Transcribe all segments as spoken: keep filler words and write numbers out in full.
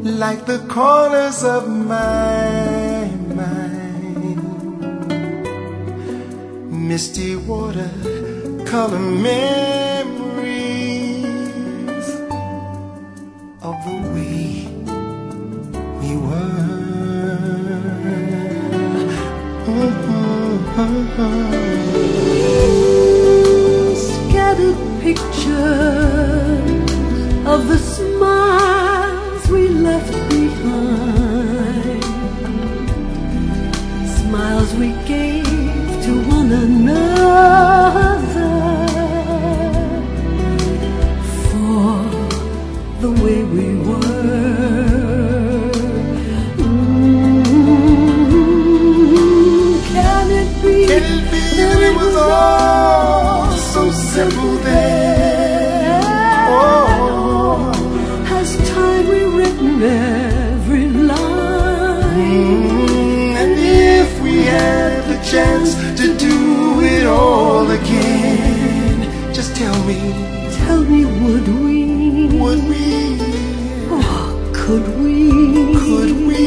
like the corners of my mind. Misty water, color memories of the way we were. Scattered pictures of the smiles we left behind, smiles we gave to one another for the way we were. Mm, can it be, Can it be that it was all so simple then? Oh, has time rewritten every line? mm, and if we had the chance to do it all again, just tell me, Tell me, would we? would we, Oh, could we? could we?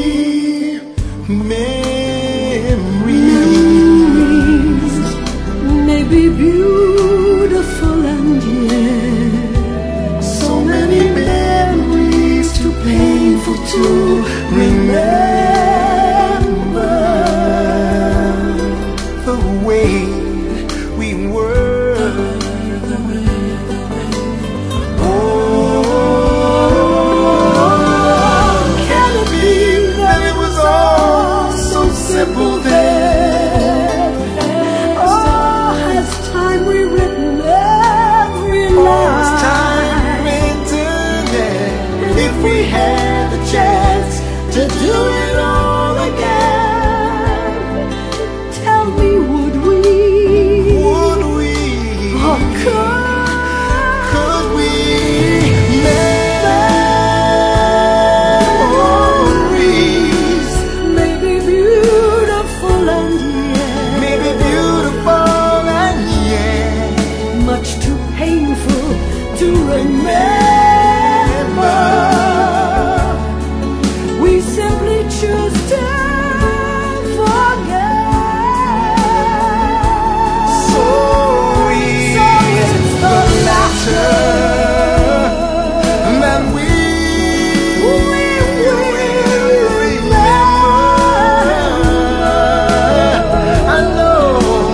Memories may be beautiful and yet So many memories too painful to remember the way we were. Oh, can it be that it was all so simple then? oh, has time rewritten every Oh, line? it's time written there. If we had the chance to do it all again, Tell me, would we? would we? Or could? Could we? Memories May be beautiful and yet may be beautiful and yet much too painful to remember. We simply choose to forget. so is the latter that we will remember. I know,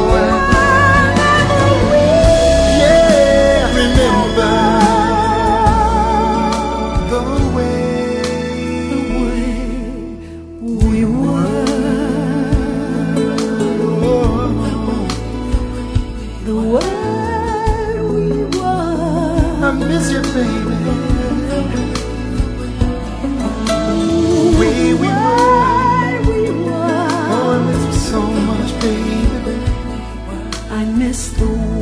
yeah, remember the way we were, the way we were. I miss you, baby. The way we were. We Oh, I were. miss you so much, baby. I miss the